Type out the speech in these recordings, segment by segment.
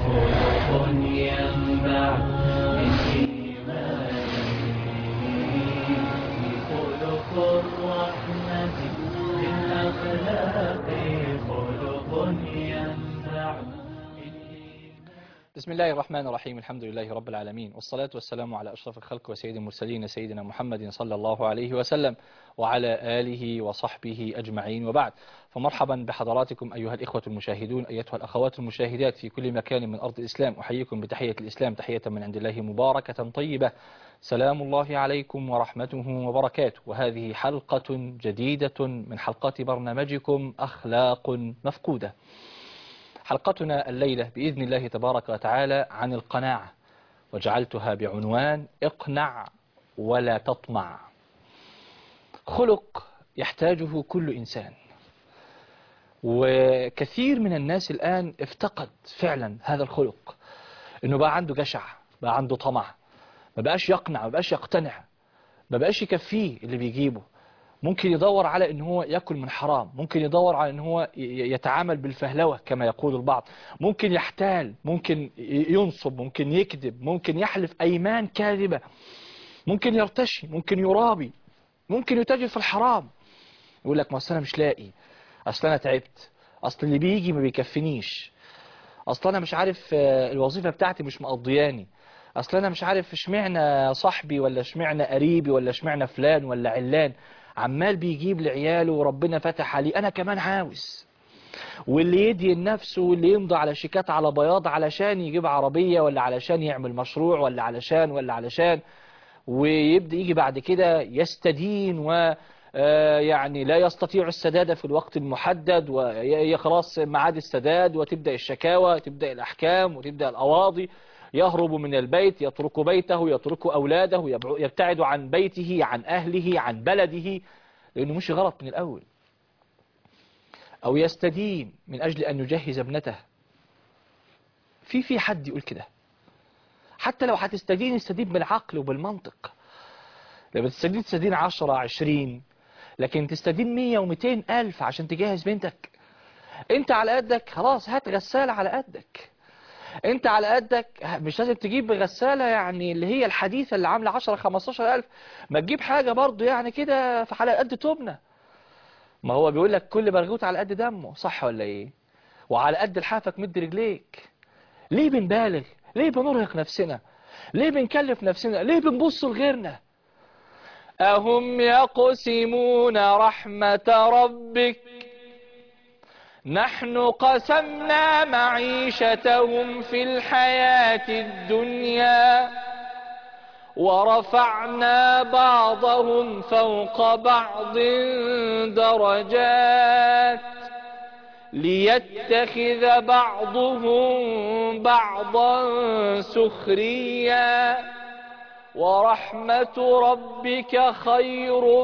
خلق ينبع من إيمانه خلق الرحمة من أخلاقه خلق ينبع. بسم الله الرحمن الرحيم. الحمد لله رب العالمين، والصلاة والسلام على أشرف الخلق وسيد المرسلين سيدنا محمد صلى الله عليه وسلم وعلى آله وصحبه أجمعين، وبعد. فمرحبا بحضراتكم أيها الإخوة المشاهدون، أيتها الأخوات المشاهدات في كل مكان من أرض الإسلام. أحييكم بتحية الإسلام، تحية من عند الله مباركة طيبة. سلام الله عليكم ورحمته وبركاته. وهذه حلقة جديدة من حلقات برنامجكم أخلاق مفقودة. حلقتنا الليلة بإذن الله تبارك وتعالى عن القناعة، وجعلتها بعنوان اقنع ولا تطمع. خلق يحتاجه كل إنسان، وكثير من الناس الآن افتقد فعلا هذا الخلق، إنه بقى عنده جشع، بقى عنده طمع، ما بقاش يقنع، ما بقاش يقتنع، ما بقاش يكفيه اللي بيجيبه. ممكن يدور على ان هو يأكل من حرام، ممكن يدور على ان هو يتعامل بالفهلوة كما يقول البعض، ممكن يحتال، ممكن ينصب، ممكن يكذب، ممكن يحلف أيمان كاذبة، ممكن يرتشي، ممكن يرابي، ممكن يتاجر في الحرام. يقول لك ما أصل أنا مش لاقي، أصل أنا تعبت، أصل اللي بيجي ما بيكفنيش، أصل أنا مش عارف الوظيفة بتاعتي مش مقضياني، أصل أنا مش عارف اشمعنى صاحبي ولا اشمعنى قريبي ولا اشمعنى فلان ولا علان عمال بيجيب لعياله وربنا فتح عليه، أنا كمان عاوز. واللي يدين نفسه واللي يمضي على شيكات على بياض علشان يجيب عربية ولا علشان يعمل مشروع ولا علشان ويبدأ يجي بعد كده يستدين و يعني لا يستطيع السداد في الوقت المحدد، وخلاص معاد السداد، وتبدأ الشكاوى، تبدأ الأحكام، وتبدأ الأواضي. يهرب من البيت، يترك بيته، يترك أولاده، يبتعد عن بيته، عن أهله، عن بلده، لأنه مش غلط من الأول. أو يستدين من أجل أن يجهز ابنته. في حد يقول كده؟ حتى لو هتستدين، استدين بالعقل وبالمنطق. لما تستدين 10 20، لكن تستدين 100 و200 ألف عشان تجهز بنتك. انت على قدك، خلاص هات غسالة على قدك. انت على قدك، مش لازم تجيب غسالة يعني اللي هي الحديثة اللي عاملة 10 15 ألف، ما تجيب حاجة برضو يعني كده في على قد تبنى. ما هو بيقول لك كل برغوت على قد دمه، صح ولا ايه؟ وعلى قد الحافك مد رجليك. ليه بنبالغ؟ ليه بنرهق نفسنا؟ ليه بنكلف نفسنا؟ ليه بنبص لغيرنا؟ أهم يقسمون رحمة ربك نحن قسمنا معيشتهم في الحياة الدنيا ورفعنا بعضهم فوق بعض درجات ليتخذ بعضهم بعضا سخريا ورحمة ربك خير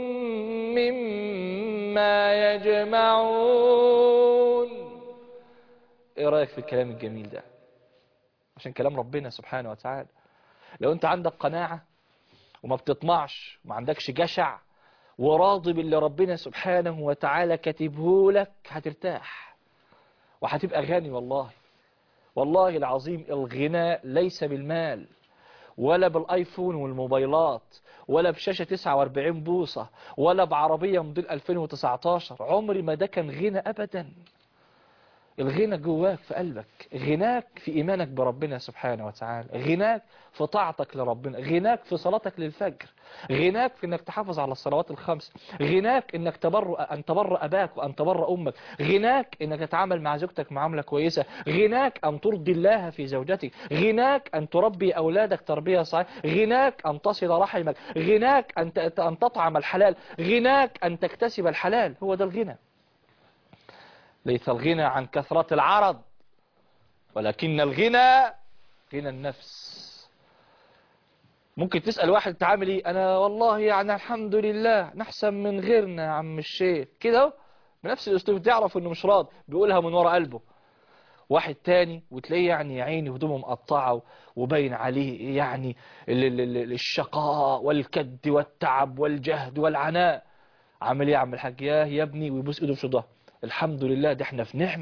مما يجمعون. ايه رأيك في الكلام الجميل ده؟ عشان كلام ربنا سبحانه وتعالى. لو انت عندك قناعة وما بتطمعش وما عندكش جشع وراضي باللي ربنا سبحانه وتعالى كاتبه لك، هترتاح وهتبقى غني. والله العظيم الغنى ليس بالمال ولا بالايفون والموبايلات ولا بشاشة 49 بوصة ولا بعربية موديل 2019. عمري ما ده كان غنى ابدا. الغنى جواك في قلبك، غناك في إيمانك بربنا سبحانه وتعالى، غناك في طاعتك لربنا، غناك في صلاتك للفجر، غناك في أنك تحافظ على الصلوات الخمس، غناك أنك أن تبر أباك وأن تبر أمك، غناك أنك تتعامل مع زوجتك معاملة كويسة، غناك أن ترضي الله في زوجتك، غناك أن تربي أولادك تربية صحيحة، غناك أن تصل رحمك، غناك أن تطعم الحلال، غناك أن تكتسب الحلال. هو ده الغنى. ليس الغنى عن كثرة العرض، ولكن الغنى غنى النفس. ممكن تسأل واحد تعامل ايه؟ انا والله يعني الحمد لله نحسن من غيرنا يا عم الشيخ كده، بنفس الاسلوب، تعرف انه مش راضي، بيقولها من وراء قلبه. واحد تاني وتلاقيه يعني يا عيني هدومه مقطعه وباين عليه يعني الشقاء والكد والتعب والجهد والعناء. عامل ايه يا عم الحاج؟ يا ابني، ويبوس ايده في شضاه. الحمد لله، ده احنا في نعمة،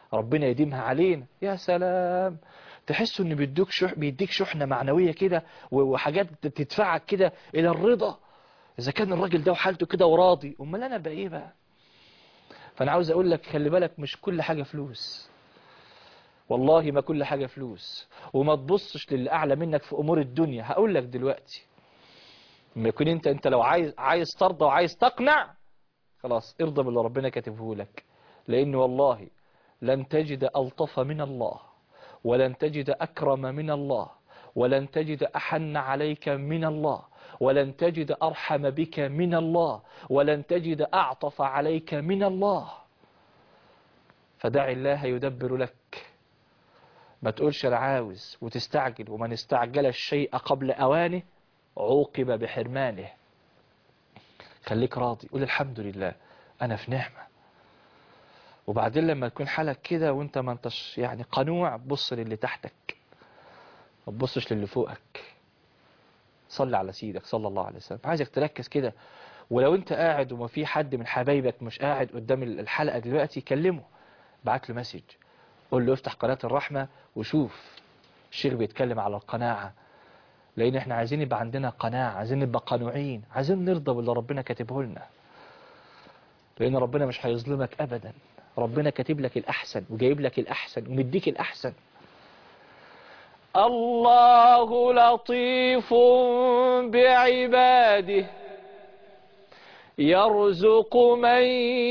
ربنا يديمها علينا. يا سلام، تحسوا ان بيديك شحنة معنوية كده وحاجات تدفعك كده الى الرضا. اذا كان الراجل ده وحالته كده وراضي، امال انا بقى ايه بقى؟ فانا عاوز اقول لك خلي بالك، مش كل حاجة فلوس، والله ما كل حاجة فلوس. وما تبصش للي اعلى منك في امور الدنيا. هقول لك دلوقتي، لما يكون انت لو عايز ترضى وعايز تقنع، خلاص ارضى باللي ربنا كاتبه لك. لان والله لن تجد ألطف من الله، ولن تجد أكرم من الله، ولن تجد أحن عليك من الله، ولن تجد أرحم بك من الله، ولن تجد أعطف عليك من الله. فدع الله يدبر لك. ما تقولش أنا عاوز وتستعجل، ومن استعجل الشيء قبل أوانه عوقب بحرمانه. خليك راضي، قول الحمد لله أنا في نعمة. وبعدين لما تكون حالك كده وانت ما انتش يعني قنوع، بص للي تحتك، ما تبصش للي فوقك. صل على سيدك صلى الله عليه وسلم. عايزك تركز كده. ولو انت قاعد وما في حد من حبايبك مش قاعد قدام الحلقة دلوقتي، كلمه، بعت له مسج، قول له افتح قناة الرحمة وشوف الشيخ بيتكلم على القناعة. لان احنا عايزين يبقى عندنا قناعة، عايزين نبقى قانوعين، عايزين نرضى باللي ربنا كاتبه لنا. لان ربنا مش هيظلمك ابدا. ربنا كاتب لك الأحسن وجايب لك الأحسن ومديك الأحسن. الله لطيف بعباده يرزق من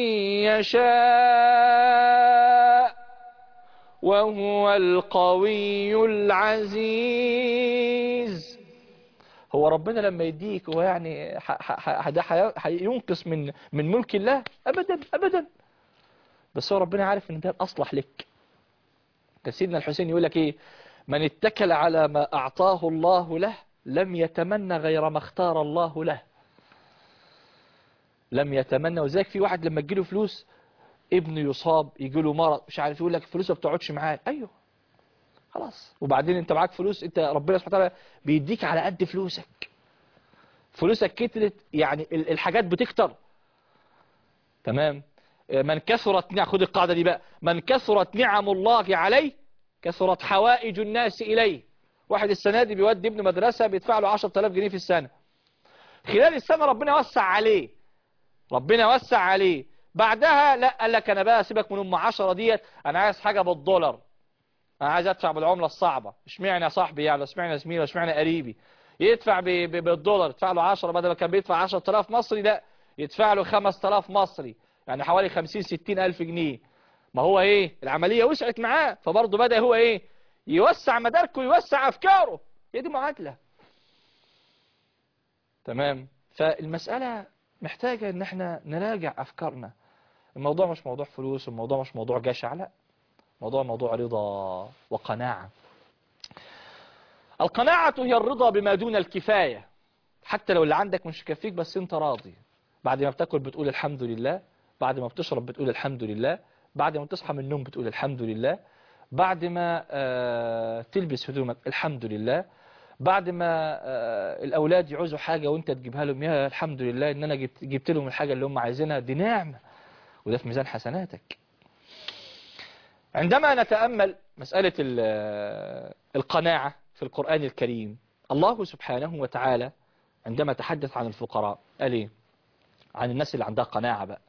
يشاء وهو القوي العزيز. هو ربنا لما يديك هو يعني هينقص من ملك الله؟ أبدا أبدا. بس هو ربنا عارف ان ده الأصلح لك. سيدنا الحسين يقول لك ايه؟ من اتكل على ما أعطاه الله له لم يتمنى غير ما اختار الله له. لم يتمنى. وذلك في واحد لما تجيله فلوس، ابنه يصاب، يجيله مرض، مش عارف، يقول لك فلوسه ما بتقعدش معاه. ايوه خلاص. وبعدين انت معاك فلوس، انت ربنا سبحانه وتعالى بيديك على قد فلوسك. فلوسك كترت يعني الحاجات بتكتر. تمام. من كثرت خد القاعدة دي بقى، من كثرت نعم الله عليه كثرت حوائج الناس إليه. واحد السنة دي بيودي ابنه مدرسة بيدفع له 10,000 جنيه في السنة. خلال السنة ربنا وسع عليه، ربنا وسع عليه. بعدها لا، قال لك أنا بقى سيبك من 10 ديت، أنا عايز حاجة بالدولار، أنا عايز أدفع بالعملة الصعبة. اشمعنى يا صاحبي يعني، اشمعنى زميلي، اشمعنى قريبي يدفع بالدولار؟ يدفع له 10 بدل ما كان بيدفع 10,000 مصري، لا يدفع له 5,000 مصري، يعني حوالي 50-60 ألف جنيه. ما هو ايه، العملية وسعت معاه، فبرضه بدأ هو ايه، يوسع مداركه ويوسع أفكاره. هي دي معادلة. تمام. فالمسألة محتاجة ان احنا نراجع أفكارنا. الموضوع مش موضوع فلوس، الموضوع مش موضوع جشع، لا، موضوع رضا وقناعة. القناعة هي الرضا بما دون الكفاية. حتى لو اللي عندك مش يكفيك بس انت راضي. بعد ما بتاكل بتقول الحمد لله، بعد ما بتشرب بتقول الحمد لله، بعد ما تصحى من النوم بتقول الحمد لله، بعد ما تلبس هدومك الحمد لله، بعد ما الأولاد يعوزوا حاجة وانت تجيبها لهم، يا الحمد لله ان انا جبت لهم الحاجة اللي هم عايزينها. دي نعمة، وده في ميزان حسناتك. عندما نتأمل مسألة القناعة في القرآن الكريم، الله سبحانه وتعالى عندما تحدث عن الفقراء قال ايه؟ عن الناس اللي عندها قناعة بقى.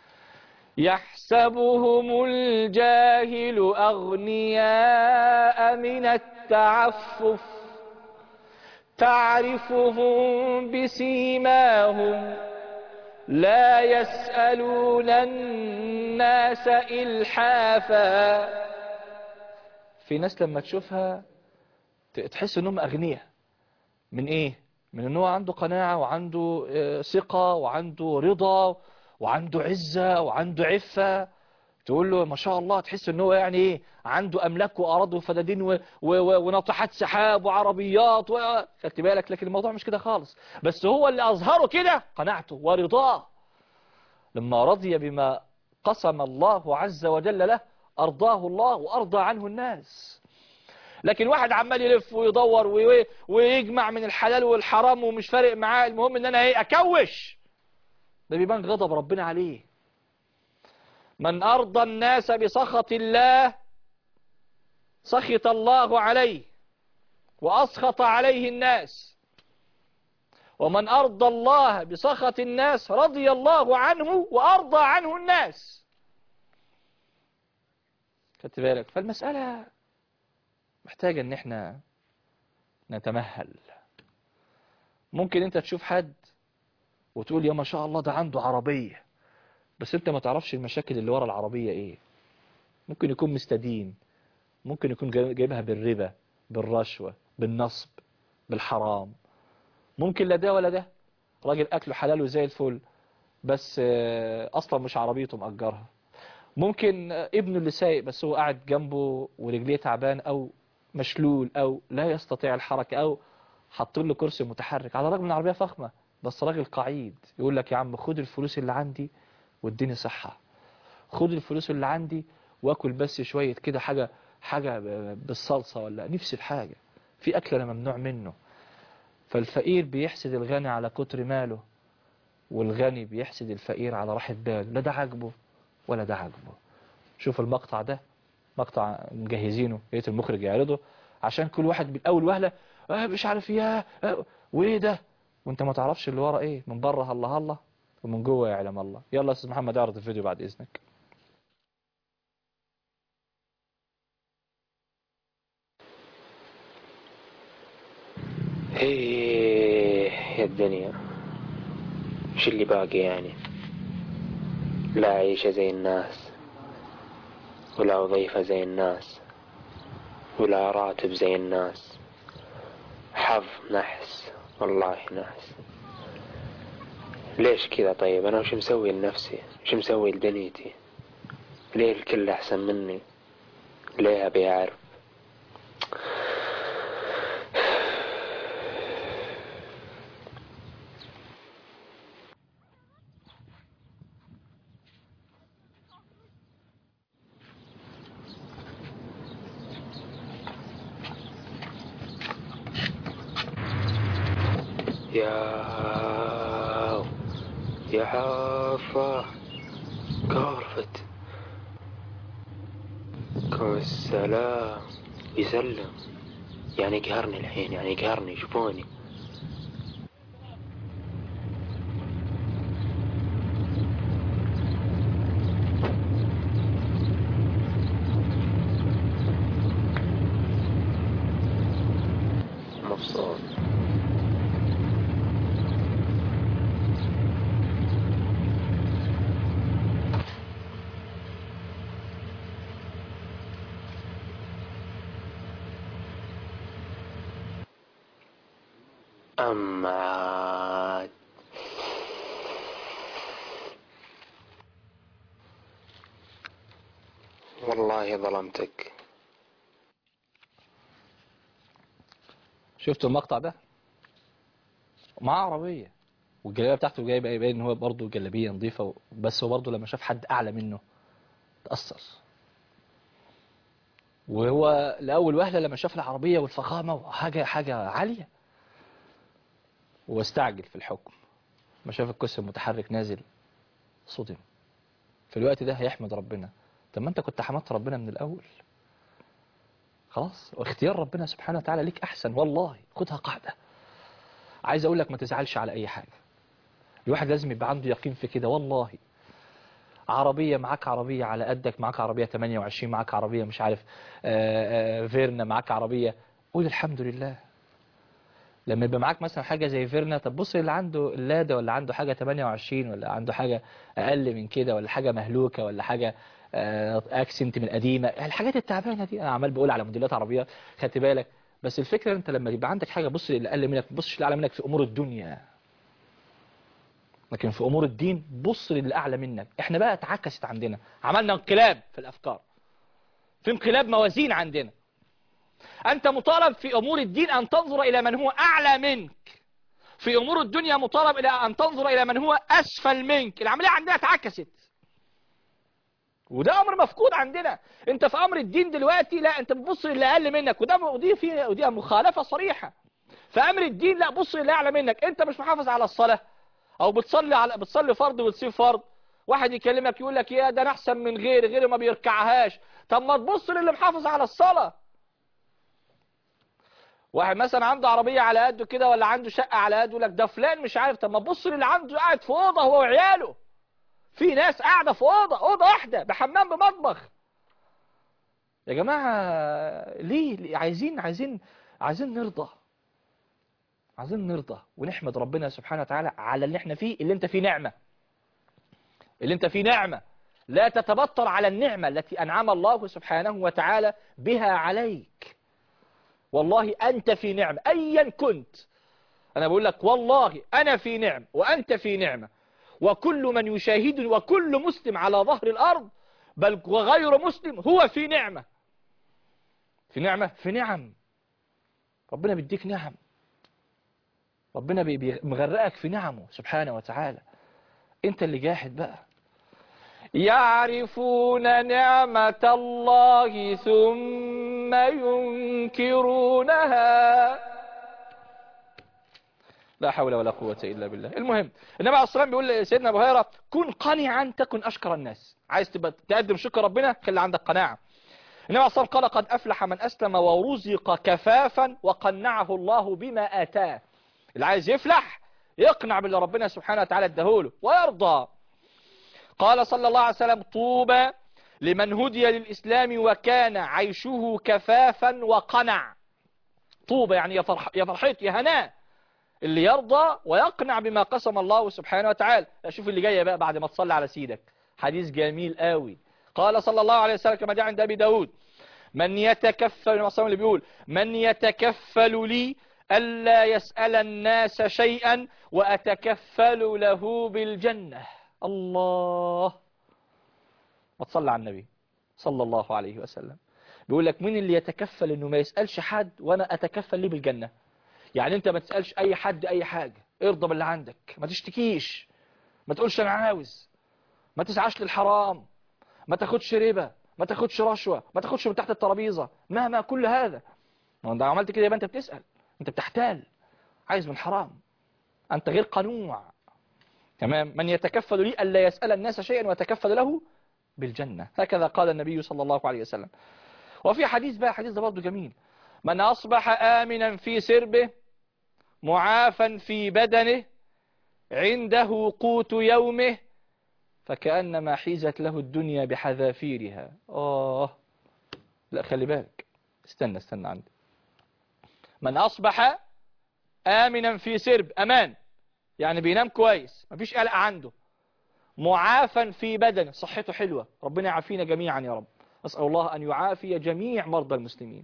يحسبهم الجاهل أغنياء من التعفف تعرفهم بسيماهم لا يسألون الناس إلحافا. في ناس لما تشوفها تحس انهم أغنياء. من ايه؟ من انه عنده قناعة وعنده ثقة وعنده رضا وعنده عزة وعنده عفة. تقول له ما شاء الله، تحس انه يعني ايه، عنده املاك واراضي وفدادين وناطحات سحاب وعربيات خدت بالك. لكن الموضوع مش كده خالص. بس هو اللي اظهره كده قناعته ورضاه. لما رضي بما قسم الله عز وجل له ارضاه الله وارضى عنه الناس. لكن واحد عمال يلف ويدور ويجمع من الحلال والحرام ومش فارق معاه، المهم ان انا ايه، اكوش، ده بيبان غضب ربنا عليه. من أرضى الناس بسخط الله سخط الله عليه وأسخط عليه الناس، ومن أرضى الله بسخط الناس رضي الله عنه وأرضى عنه الناس. خدت بالك؟ فالمسألة محتاجة ان احنا نتمهل. ممكن انت تشوف حد وتقول يا ما شاء الله ده عنده عربية، بس انت ما تعرفش المشاكل اللي ورا العربية ايه. ممكن يكون مستدين، ممكن يكون جايبها بالربا، بالرشوة، بالنصب، بالحرام. ممكن لا ده ولا ده، راجل اكله حلال وزي الفل، بس اصلا مش عربيته مأجرها. ممكن ابنه اللي سايق بس هو قاعد جنبه ورجليه تعبان او مشلول او لا يستطيع الحركة او حاطين له كرسي متحرك، على الرغم من العربية فخمة بس راجل قعيد. يقول لك يا عم خد الفلوس اللي عندي واديني صحة، خد الفلوس اللي عندي واكل بس شوية كده حاجة بالصلصة، ولا نفسي في حاجة، في اكل انا ممنوع منه. فالفقير بيحسد الغني على كتر ماله، والغني بيحسد الفقير على راحة باله. لا ده عاجبه ولا ده عاجبه. شوف المقطع ده، مقطع مجهزينه لقيت المخرج يعرضه عشان كل واحد بالأول وهلة مش عارف ايه وايه ده، وانت ما تعرفش اللي ورا ايه. من بره الله الله ومن جوه يعلم الله. يلا يا استاذ محمد اعرض الفيديو بعد اذنك. ايه يا الدنيا، وش اللي باقي يعني؟ لا عيشة زي الناس، ولا وظيفة زي الناس، ولا راتب زي الناس. حظ نحس، والله نحس. ليش كذا طيب؟ انا وش مسوي لنفسي؟ وش مسوي لدنيتي؟ ليه الكل احسن مني؟ ليه ابي اعرف؟ يا حافة كارفت كم السلام. يسلم يعني قهرني الحين، يعني قهرني. شوفوني مبسوط. أما عاد والله ظلمتك. شفتوا المقطع ده؟ معاه عربية والجلابية بتاعته جايبه ايه، باين ان هو برضه جلابية نظيفة، بس هو برضه لما شاف حد اعلى منه تأثر. وهو لأول وهلة لما شاف العربية والفخامة حاجة عالية واستعجل في الحكم. ما شاف الكرسي المتحرك نازل صدم. في الوقت ده هيحمد ربنا. طب ما انت كنت حمدت ربنا من الأول. خلاص، واختيار ربنا سبحانه وتعالى ليك أحسن. والله خدها قاعدة. عايز أقول لك ما تزعلش على أي حاجة. الواحد لازم يبقى عنده يقين في كده. والله عربية معاك، عربية على قدك، معاك عربية 28، معاك عربية مش عارف فيرنا، معاك عربية، قول الحمد لله. لما يبقى معاك مثلا حاجة زي فيرنا، طب بص اللي عنده اللادا، ولا عنده حاجة 28، ولا عنده حاجة أقل من كده، ولا حاجة مهلوكة، ولا حاجة أكسنت من قديمة. الحاجات التعبانة دي أنا عمال بقول على موديلات عربية، خدت بالك؟ بس الفكرة أنت لما يبقى عندك حاجة بص اللي أقل منك، بص اللي أعلى منك في أمور الدنيا، لكن في أمور الدين بص للي أعلى منك. إحنا بقى اتعكست عندنا، عملنا انقلاب في الأفكار، في انقلاب موازين عندنا. أنت مطالب في أمور الدين أن تنظر إلى من هو أعلى منك، في أمور الدنيا مطالب إلى أن تنظر إلى من هو أسفل منك. العملية عندنا اتعكست، وده أمر مفقود عندنا. أنت في أمر الدين دلوقتي لا، أنت بتبص للي أقل منك، ودي مخالفة صريحة. في أمر الدين لا، بص للي أعلى منك. أنت مش محافظ على الصلاة، أو بتصلي فرض وتسيب فرض، واحد يكلمك يقول لك يا ده انا احسن من غيري ما بيركعهاش. طب ما تبص للي محافظ على الصلاة. واحد مثلا عنده عربية على قده كده ولا عنده شقة على قده، يقول لك ده فلان مش عارف. طب ما تبص للي عنده قاعد في أوضة هو وعياله. في ناس قاعدة في أوضة واحدة بحمام بمطبخ. يا جماعة ليه عايزين نرضى. عايزين نرضى ونحمد ربنا سبحانه وتعالى على اللي احنا فيه. اللي انت فيه نعمة، اللي انت فيه نعمة. لا تتبطر على النعمة التي أنعم الله سبحانه وتعالى بها عليك. والله أنت في نعمة أيا كنت. أنا بقول لك والله أنا في نعمة وأنت في نعمة، وكل من يشاهدني وكل مسلم على ظهر الأرض بل وغير مسلم هو في نعمة. في نعمة، في نعم. ربنا بيديك نعم، ربنا مغرقك في نعمه سبحانه وتعالى. انت اللي جاحد بقى. يعرفون نعمة الله ثم ينكرونها. لا حول ولا قوة إلا بالله. المهم النبي عليه الصلاة والسلام بيقول لسيدنا أبو هريرة كن قانعا تكن أشكر الناس. عايز تبقى تقدم شكر ربنا خلي عندك قناعة. النبي عليه الصلاة والسلام قال قد أفلح من أسلم ورزق كفافا وقنعه الله بما آتاه. اللي عايز يفلح يقنع باللي ربنا سبحانه وتعالى اداهوله ويرضى. قال صلى الله عليه وسلم طوبى لمن هدي للإسلام وكان عيشه كفافا وقنع. طوبى يعني يا فرحت يا هناء اللي يرضى ويقنع بما قسم الله سبحانه وتعالى. شوف اللي جاي بقى بعد ما تصلي على سيدك، حديث جميل قوي. قال صلى الله عليه وسلم كما جاء عند أبي داود من يتكفل، اللي بيقول من يتكفل لي ألا يسأل الناس شيئا وأتكفل له بالجنة. الله، ما تصلى على النبي صلى الله عليه وسلم. بيقول لك مين اللي يتكفل انه ما يسألش حد وانا اتكفل ليه بالجنة. يعني انت ما تسألش اي حد اي حاجة، ارضى باللي عندك، ما تشتكيش، ما تقولش انا عاوز، ما تسعاش للحرام، ما تاخدش ربا، ما تاخدش رشوة، ما تاخدش من تحت الترابيزة، مهما كل هذا. ما انت عملت كده يبقى انت بتسأل، انت بتحتال، عايز من حرام، انت غير قنوع. تمام. من يتكفل لي ألا يسأل الناس شيئا ويتكفل له بالجنة. هكذا قال النبي صلى الله عليه وسلم. وفي حديث بقى، حديث ده برضه جميل. من أصبح آمنا في سربه معافا في بدنه عنده قوت يومه فكأنما حيزت له الدنيا بحذافيرها. لا خلي بالك، استنى عندي. من أصبح آمنا في سرب، أمان يعني بينام كويس مفيش قلق عنده، معافا في بدنه صحته حلوة، ربنا يعافينا جميعا يا رب، أسأل الله أن يعافي جميع مرضى المسلمين.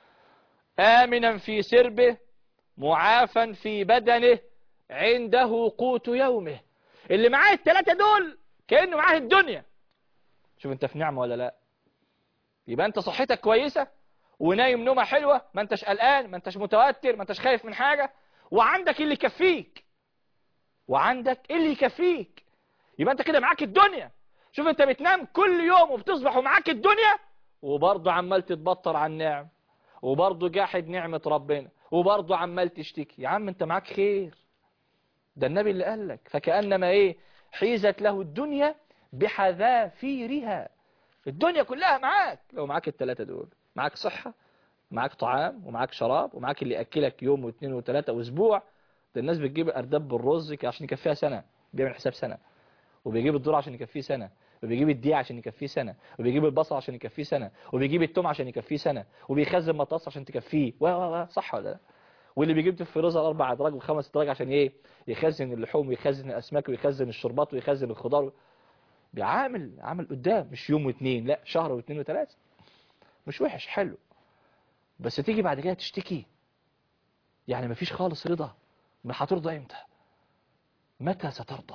آمنا في سربه معافا في بدنه عنده قوت يومه. اللي معاه الثلاثة دول كأنه معاه الدنيا. شوف انت في نعمة ولا لا؟ يبقى انت صحتك كويسة ونايم نومة حلوة، ما انتش قلقان، ما انتش متوتر، ما انتش خايف من حاجة، وعندك اللي يكفيك، وعندك اللي يكفيك. يبقى انت كده معاك الدنيا. شوف انت بتنام كل يوم وبتصبح ومعاك الدنيا وبرضه عمال تتبطر عن النعم، وبرضه جاحد نعمة ربنا، وبرضه عمال تشتكي. يا عم انت معاك خير، ده النبي اللي قال لك فكأنما ايه حيزت له الدنيا بحذافيرها. الدنيا كلها معاك لو معاك الثلاثة دول. معاك صحة، معاك طعام، ومعاك شراب، ومعاك اللي يأكلك يوم واثنين وثلاثة واسبوع. ده الناس بتجيب أرداب بالرز عشان يكفيها سنة، بيعمل حساب سنة، وبيجيب الذرة عشان يكفيه سنة، وبيجيب الدقيق عشان يكفيه سنة، وبيجيب البصل عشان يكفيه سنة، وبيجيب التوم عشان يكفيه سنة، وبيخزن مطاص عشان تكفيه صح ولا لا؟ واللي بيجيب في الفريزر 4 أدراج و5 أدراج عشان ايه؟ يخزن اللحوم ويخزن الأسماك ويخزن الشربات ويخزن الخضار. عامل قدام، مش يوم واثنين، لا شهر واثنين وثلاثة. مش وحش، حلو، بس تيجي بعد كده تشتكي. يعني مفيش خالص رضا. ما هترضى امتى؟ متى سترضى؟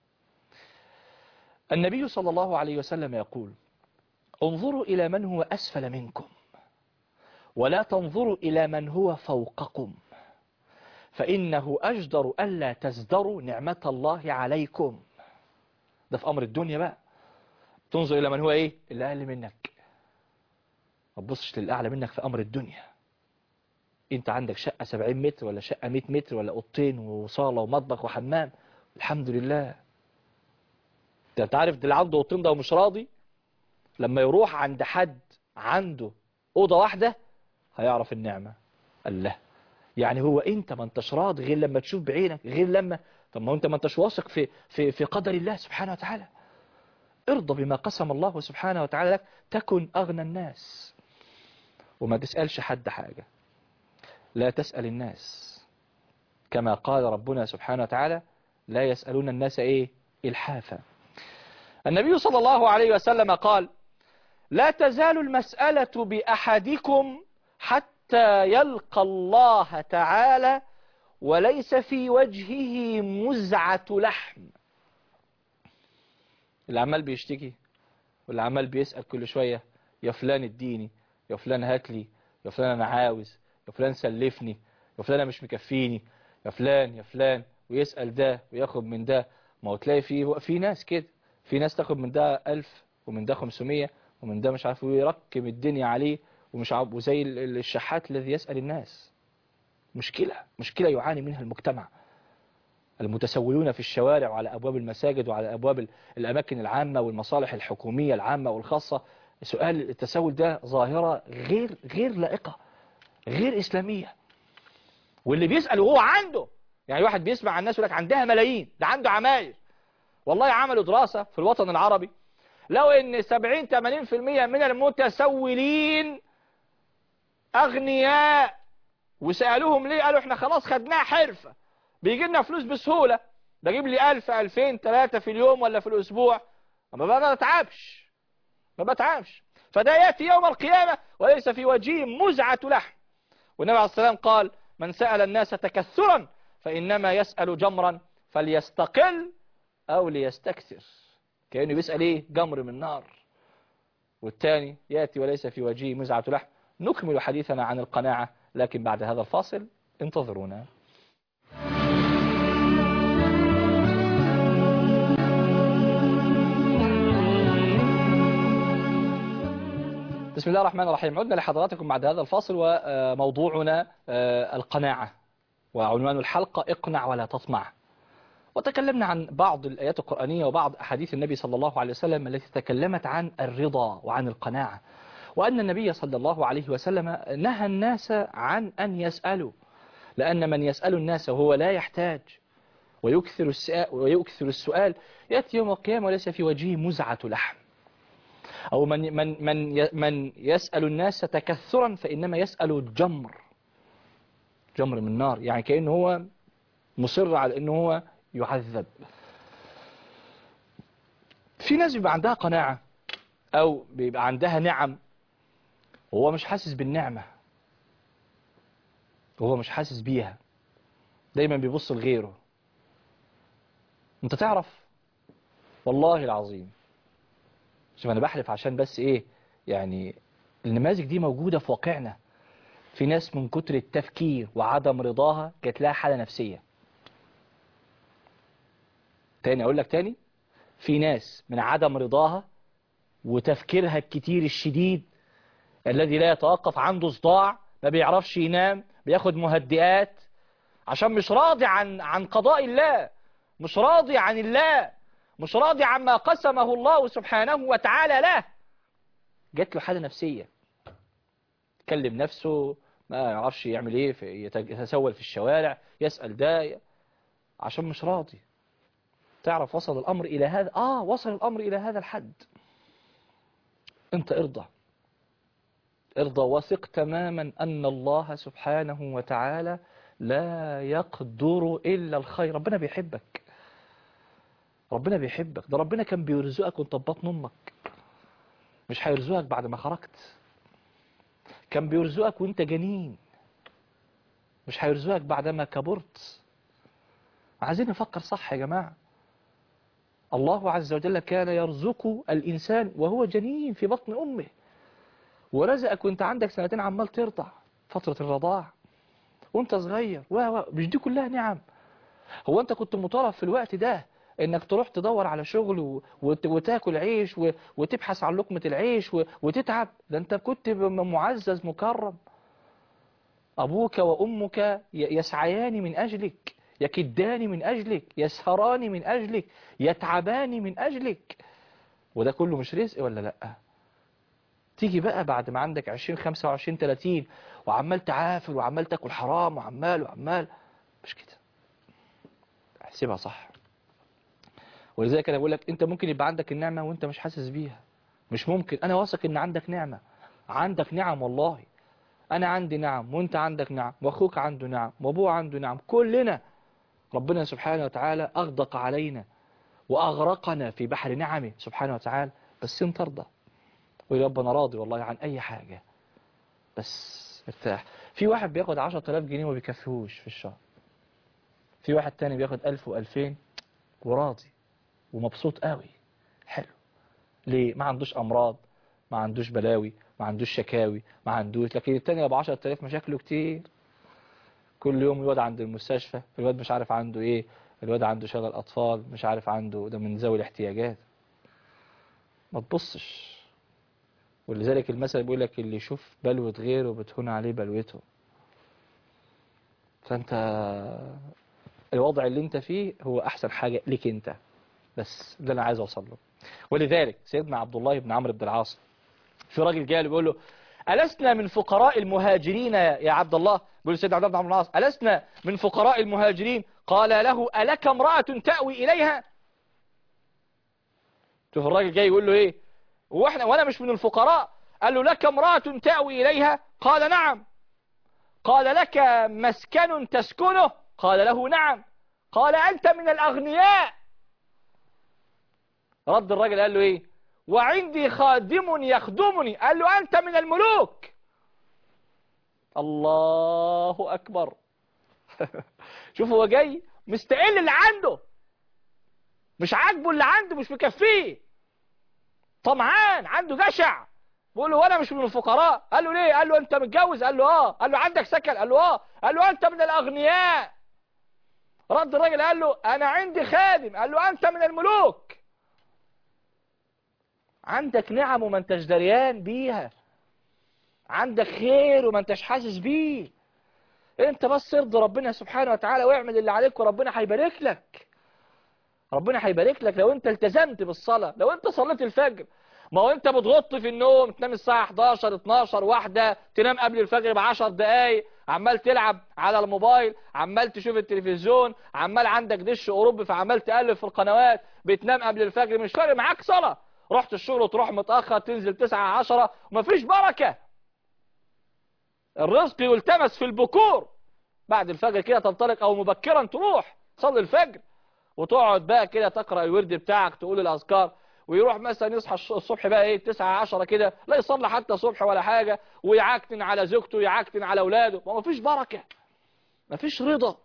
النبي صلى الله عليه وسلم يقول انظروا إلى من هو أسفل منكم ولا تنظروا إلى من هو فوقكم فإنه أجدر ألا تزدروا نعمة الله عليكم. ده في أمر الدنيا بقى. تنظر إلى من هو إيه؟ اللي أقل منك، ما تبصش للأعلى منك في أمر الدنيا. أنت عندك شقة 70 متر ولا شقة 100 متر ولا أوضتين وصالة ومطبخ وحمام، الحمد لله. انت عارف ده اللي عنده اوضتين ده ومش راضي، لما يروح عند حد عنده اوضه واحده هيعرف النعمه. الله، يعني هو انت ما انتش راضي غير لما تشوف بعينك، غير لما، طب ما انت ما انتش واثق في قدر الله سبحانه وتعالى. ارضى بما قسم الله سبحانه وتعالى لك تكن اغنى الناس، وما تسالش حد حاجه، لا تسال الناس، كما قال ربنا سبحانه وتعالى لا يسالون الناس ايه الحافا. النبي صلى الله عليه وسلم قال لا تزال المسألة بأحدكم حتى يلقى الله تعالى وليس في وجهه مزعة لحم. اللي عمال بيشتكي واللي عمال بيسأل كل شوية يا فلان اديني، يا فلان هاتلي، يا فلان انا عاوز، يا فلان سلفني، يا فلان انا مش مكفيني، يا فلان يا فلان، ويسأل ده وياخد من ده. ما هو تلاقي في ناس كده، في ناس تاخد من ده 1000 ومن ده 500 ومن ده مش عارف، ويركب الدنيا عليه ومش عارف، وزي الشحات الذي يسأل الناس. مشكلة يعاني منها المجتمع. المتسولون في الشوارع وعلى أبواب المساجد وعلى أبواب الأماكن العامة والمصالح الحكومية العامة والخاصة. سؤال التسول ده ظاهرة غير لائقة، غير إسلامية. واللي بيسأل وهو عنده، يعني واحد بيسمع عن الناس يقول لك عندها ملايين، ده عنده عماير. والله عملوا دراسة في الوطن العربي لو ان 70-80% من المتسولين أغنياء، وسألوهم ليه قالوا احنا خلاص خدناها حرفة، بيجي لنا فلوس بسهولة، بجيب لي 1000 2000 3 في اليوم ولا في الأسبوع، ما بتعبش. فده يأتي يوم القيامة وليس في وجهه مزعة لحم. والنبي عليه الصلاة والسلام قال من سأل الناس تكثرا فإنما يسأل جمرا فليستقل أو ليستكثر. كأنه بيسأل ايه؟ جمر من نار. والثاني يأتي وليس في وجهه مزعة لحم. نكمل حديثنا عن القناعة لكن بعد هذا الفاصل، انتظرونا. بسم الله الرحمن الرحيم. عدنا لحضراتكم بعد هذا الفاصل، وموضوعنا القناعة، وعنوان الحلقة اقنع ولا تطمع. وتكلمنا عن بعض الآيات القرآنية وبعض أحاديث النبي صلى الله عليه وسلم التي تكلمت عن الرضا وعن القناعة، وأن النبي صلى الله عليه وسلم نهى الناس عن أن يسألوا، لأن من يسأل الناس وهو لا يحتاج ويكثر السؤال يأتي يوم القيامة وليس في وجهه مزعة لحم. أو من يسأل الناس تكثرا فإنما يسأل جمر من نار، يعني كأنه هو مصر على أنه هو يعذب. في ناس بيبقى عندها قناعة أو بيبقى عندها نعم وهو مش حاسس بالنعمة، وهو مش حاسس بيها، دايما بيبص لغيره. انت تعرف والله العظيم، شوف انا بحلف عشان بس ايه، يعني النماذج دي موجودة في واقعنا. في ناس من كتر التفكير وعدم رضاها جات لها حالة نفسية. تاني اقول لك تاني، في ناس من عدم رضاها وتفكيرها الكتير الشديد الذي لا يتوقف، عنده صداع، ما بيعرفش ينام، بياخد مهدئات عشان مش راضي عن قضاء الله، مش راضي عن الله، مش راضي عما قسمه الله سبحانه وتعالى له. جات له حالة نفسية، يكلم نفسه، ما يعرفش يعمل ايه، يتسول في الشوارع، يسأل ده عشان مش راضي. تعرف وصل الأمر إلى هذا؟ وصل الأمر إلى هذا الحد. انت ارضى وثق تماما أن الله سبحانه وتعالى لا يقدر إلا الخير. ربنا بيحبك، ده ربنا كان بيرزقك وانت ببطن امك، مش هيرزقك بعد ما خرجت. كان بيرزقك وانت جنين، مش هيرزقك بعد ما كبرت. عايزين نفكر صح يا جماعة. الله عز وجل كان يرزق الإنسان وهو جنين في بطن أمه، ورزقك وانت عندك 2 سنين عمال ترضع، فترة الرضاع وانت صغير، مش دي كلها نعم؟ هو انت كنت مطالب في الوقت ده انك تروح تدور على شغل وتاكل عيش وتبحث عن لقمة العيش وتتعب؟ ده انت كنت معزز مكرم، ابوك وامك يسعيان من اجلك، يكدان من أجلك، يسهران من أجلك، يتعبان من أجلك. وده كله مش رزق ولا لأ؟ تيجي بقى بعد ما عندك 20 25 30 وعمال تعافر وعمال تاكل حرام وعمال، مش كده. احسبها صح. ولذلك انا بقول لك انت ممكن يبقى عندك النعمة وانت مش حاسس بيها، مش ممكن. انا واثق ان عندك نعمة، عندك نعم والله. انا عندي نعم وانت عندك نعم واخوك عنده نعم وابوه عنده نعم، كلنا ربنا سبحانه وتعالى اغدق علينا واغرقنا في بحر نعمه سبحانه وتعالى. بس انت ارضى ويا رب انا راضي والله عن اي حاجة، بس ارتاح. في واحد بياخد 10,000 جنيه وما بيكفيهوش في الشهر، في واحد تاني بياخد 1000 و2000 وراضي ومبسوط قوي، حلو. ليه؟ ما عندوش امراض، ما عندوش بلاوي، ما عندوش شكاوي، ما عندوش. لكن التاني ابو 10,000 مشاكله كتير، كل يوم الواد عند المستشفى، الواد مش عارف عنده ايه، الواد عنده شلل اطفال، مش عارف عنده ده من ذوي الاحتياجات. ما تبصش. ولذلك المثل بيقول لك اللي يشوف بلوة غيره بتهون عليه بلوته. فانت الوضع اللي انت فيه هو احسن حاجة ليك انت، بس ده انا عايز اوصل له. ولذلك سيدنا عبد الله بن عمرو بن العاص، في راجل جاي له بيقول له ألسنا من فقراء المهاجرين يا عبد الله؟ بيقول سيدنا عبد الله بن عمرو بن العاص ألسنا من فقراء المهاجرين؟ قال له ألك امرأة تأوي إليها؟ شوف الراجل جاي يقول له ايه، وانا مش من الفقراء؟ قال له لك امرأة تأوي إليها؟ قال نعم. قال لك مسكن تسكنه؟ قال له نعم. قال أنت من الأغنياء. رد الراجل قال له ايه، وعندي خادم يخدمني. قال له أنت من الملوك. الله أكبر. شوف هو جاي مستقل اللي عنده، مش عاجبه اللي عنده، مش مكفيه، طمعان، عنده جشع. بيقول له وانا مش من الفقراء. قال له ليه؟ قال له انت متجوز؟ قال له اه. قال له عندك سكن؟ قال له اه. قال له انت من الاغنياء. رد الراجل قال له انا عندي خادم. قال له انت من الملوك. عندك نعم وما انتش دريان بيها، عندك خير وما انتش حاسس بيه. انت بس ارضي ربنا سبحانه وتعالى واعمل اللي عليك وربنا هيبارك لك. ربنا هيبارك لك لو انت التزمت بالصلاة، لو انت صليت الفجر. ما هو انت بتغط في النوم، تنام الساعة 11 12 واحدة، تنام قبل الفجر ب10 دقايق، عمال تلعب على الموبايل، عمال تشوف التلفزيون، عمال عندك دش اوروبي فعمال تقلب في القنوات، بتنام قبل الفجر، مش فارق معاك صلاة. رحت الشغل وتروح متأخر، تنزل 9 10، ومفيش بركة. الرزق يلتمس في البكور، بعد الفجر كده تنطلق او مبكرا تروح تصلي الفجر وتقعد بقى كده تقرأ الورد بتاعك، تقول الأذكار، ويروح مثلا يصحى الصبح بقى ايه 9 10 كده، لا يصلي حتى صبح ولا حاجة، ويعكتن على زوجته ويعكتن على اولاده، ما فيش بركة، ما فيش رضا.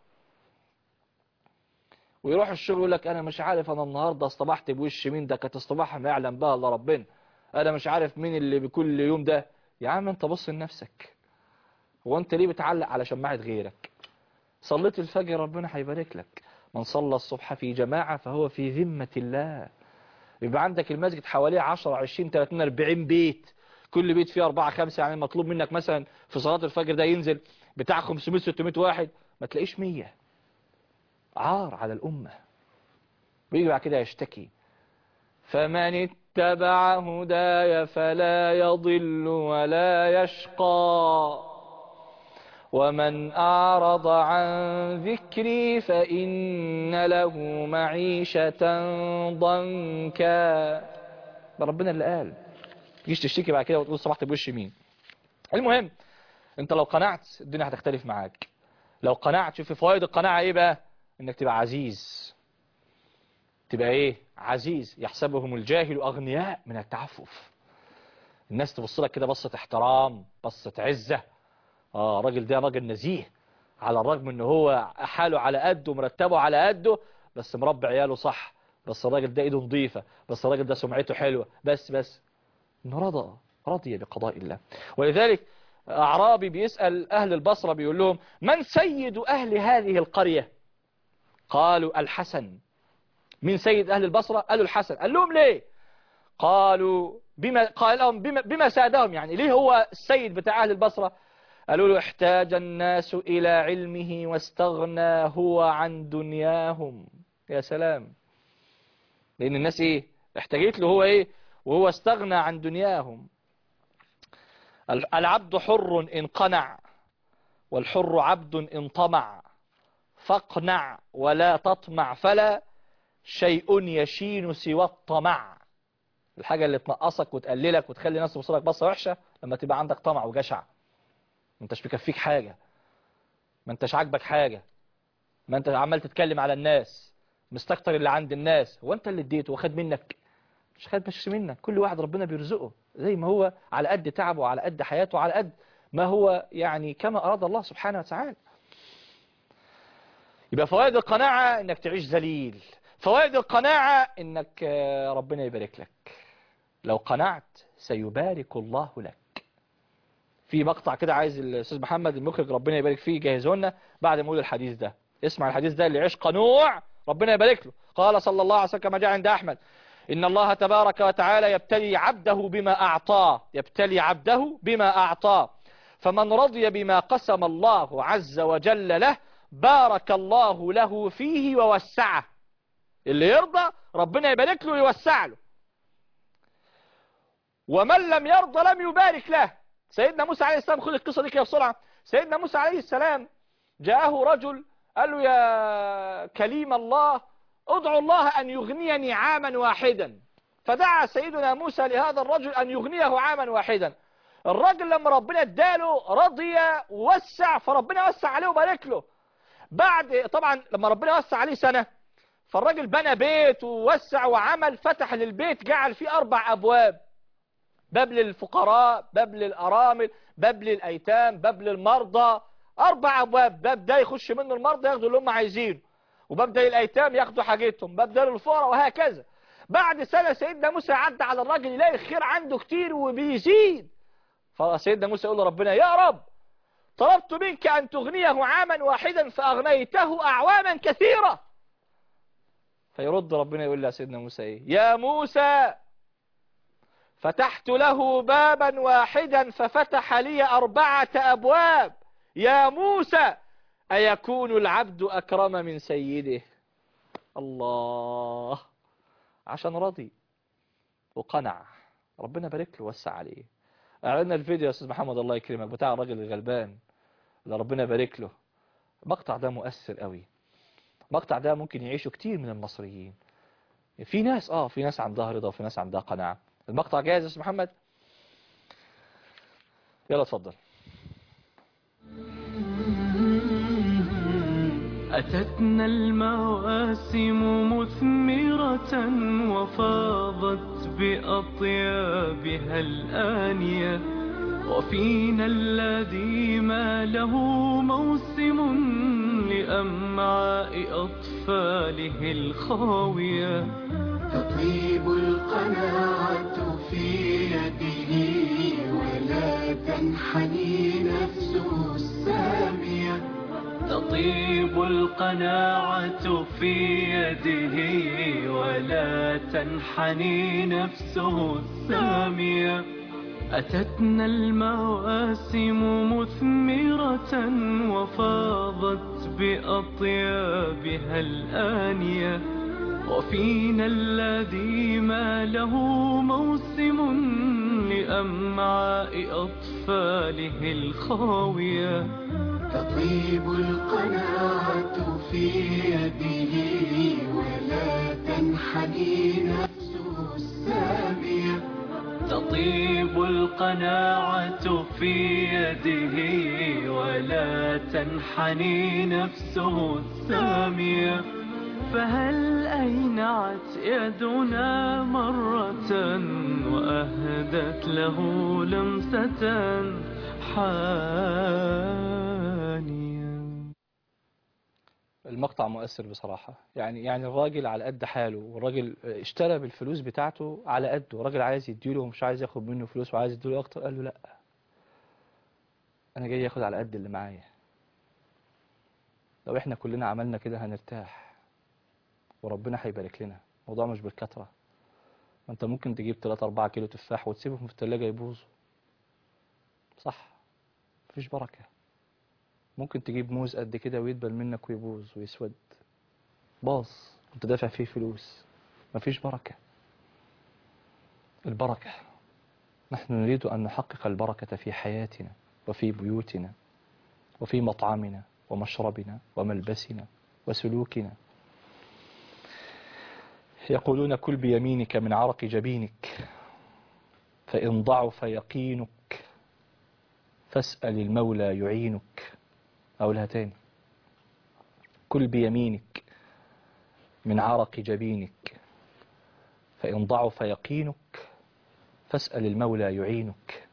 ويروح الشغل يقول لك انا مش عارف انا النهارده اصطبحت بوش مين، ده كانت اصطباحها ما يعلم بها الا ربنا، انا مش عارف مين اللي بكل يوم ده. يا عم انت بص لنفسك، هو انت ليه بتعلق على شماعة غيرك؟ صليت الفجر ربنا هيبارك لك. من صلى الصبح في جماعة فهو في ذمة الله. يبقى عندك المسجد حواليه 10 20 30 40 بيت، كل بيت فيه 4 5، يعني مطلوب منك مثلا في صلاة الفجر ده ينزل بتاع 500 600 واحد، ما تلاقيش 100. عار على الأمة. ويجي بعد كده يشتكي، فمن اتبع هداي فلا يضل ولا يشقى ومن أعرض عن ذكري فإن له معيشة ضنكا. ده ربنا اللي قال. تجيش تشتكي بعد كده وتقول صبحت بوش مين. المهم انت لو قنعت الدنيا هتختلف معاك. لو قنعت، شوف فوائد القناعة ايه بقى، انك تبقى عزيز. تبقى ايه؟ عزيز. يحسبهم الجاهل أغنياء من التعفف. الناس تبص لك كده بصة احترام، بصة عزة. راجل ده راجل نزيه، على الرغم ان هو حاله على قده ومرتبه على قده، بس مربي عياله صح، بس الراجل ده ايده نظيفة، بس الراجل ده سمعته حلوة، بس انه رضي بقضاء الله. ولذلك اعرابي بيسأل اهل البصرة بيقول لهم من سيد اهل هذه القرية؟ قالوا الحسن. من سيد اهل البصرة؟ قالوا الحسن. قال لهم ليه؟ قالوا قال لهم بما سادهم، يعني ليه هو السيد بتاع اهل البصرة؟ قالوا له احتاج الناس إلى علمه واستغنى هو عن دنياهم. يا سلام. لأن الناس إيه احتاجت له هو إيه وهو استغنى عن دنياهم. العبد حر إن قنع والحر عبد إن طمع، فاقنع ولا تطمع فلا شيء يشين سوى الطمع. الحاجة اللي تنقصك وتقللك وتخلي الناس تبصلك بصة وحشة لما تبقى عندك طمع وجشع، ما انتش بكفيك حاجة، ما انتش عاجبك حاجة، ما انت عمال تتكلم على الناس مستكتر اللي عند الناس. هو انت اللي اديته واخد منك؟ مش منك. كل واحد ربنا بيرزقه زي ما هو على قد تعبه وعلى قد حياته وعلى قد ما هو يعني كما أراد الله سبحانه وتعالى. يبقى فوائد القناعة انك تعيش ذليل. فوائد القناعة انك ربنا يبارك لك. لو قنعت سيبارك الله لك. في مقطع كده عايز الأستاذ محمد المخرج ربنا يبارك فيه يجهزه لنا بعد ما نقول الحديث ده. اسمع الحديث ده، اللي يعيش قنوع ربنا يبارك له. قال صلى الله عليه وسلم كما جاء عند أحمد: إن الله تبارك وتعالى يبتلي عبده بما أعطاه، يبتلي عبده بما أعطاه، فمن رضي بما قسم الله عز وجل له بارك الله له فيه ووسعه. اللي يرضى ربنا يبارك له ويوسع له، ومن لم يرضى لم يبارك له. سيدنا موسى عليه السلام، خذ القصة دي كده بسرعة. سيدنا موسى عليه السلام جاءه رجل قال له: يا كليم الله ادعو الله أن يغنيني عاما واحدا. فدعا سيدنا موسى لهذا الرجل أن يغنيه عاما واحدا. الرجل لما ربنا اداله رضي ووسع، فربنا وسع عليه وبارك له. بعد طبعا لما ربنا وسع عليه سنة، فالراجل بنى بيت ووسع وعمل، فتح للبيت جعل فيه 4 أبواب: باب للفقراء، باب للأرامل، باب للأيتام، باب للمرضى. 4 أبواب. باب ده يخش منه المرضى ياخدوا اللي هم عايزينه، وباب ده للأيتام ياخدوا حاجتهم، باب ده للفقراء، وهكذا. بعد سنة سيدنا موسى عدى على الراجل يلاقي الخير عنده كتير وبيزيد. فسيدنا موسى يقول لربنا: يا رب طلبت منك أن تغنيه عاما واحدا فأغنيته أعواما كثيرة. فيرد ربنا يقول له سيدنا موسى إيه؟ يا موسى فتحت له بابا واحدا ففتح لي 4 أبواب. يا موسى أيكون العبد أكرم من سيده؟ الله. عشان رضي وقنع ربنا بارك له ووسع عليه. أعلنا الفيديو يا أستاذ محمد الله يكرمك بتاع الراجل الغلبان اللي ربنا بارك له. المقطع ده مؤثر قوي. المقطع ده ممكن يعيشه كتير من المصريين. في ناس عندها رضا وفي ناس عندها قناعة. المقطع جاهز يا أستاذ محمد؟ يلا اتفضل. أتتنا المواسم مثمرة وفاضت بأطيابها الآنية، وفينا الذي ما له موسم لأمعاء أطفاله الخاوية. تطيب القناعة في يده ولا تنحني نفسه السامية. تطيب القناعة في يده ولا تنحني نفسه السامية. أتتنا المواسم مثمرة وفاضت بأطيابها الآنية، وفينا الذي ما له موسم لأمعاء أطفاله الخاوية. تطيب القناعة في يده ولا تنحني نفسه السامية. تطيب القناعة في يده ولا تنحني نفسه السامية. فهل أينعت يدنا مرة وأهدت له لمسة حانية؟ المقطع مؤثر بصراحة. يعني الراجل على قد حاله، والراجل اشترى بالفلوس بتاعته على قده، والراجل عايز يديله ومش عايز ياخد منه فلوس وعايز يديله اكتر. قال له لا، انا جاي اخد على قد اللي معايا. لو احنا كلنا عملنا كده هنرتاح وربنا هيبارك لنا. الموضوع مش بالكثرة. انت ممكن تجيب 3-4 كيلو تفاح وتسيبهم في الثلاجة يبوظوا، صح؟ مفيش بركة. ممكن تجيب موز قد كده ويدبل منك ويبوظ ويسود، باظ، كنت دافع فيه فلوس، مفيش بركة. البركة، نحن نريد أن نحقق البركة في حياتنا وفي بيوتنا وفي مطعمنا ومشربنا وملبسنا وسلوكنا. يقولون كل بيمينك من عرق جبينك، فإن ضعف يقينك فاسأل المولى يعينك. أقولها تاني، كل بيمينك من عرق جبينك، فإن ضعف يقينك فاسأل المولى يعينك.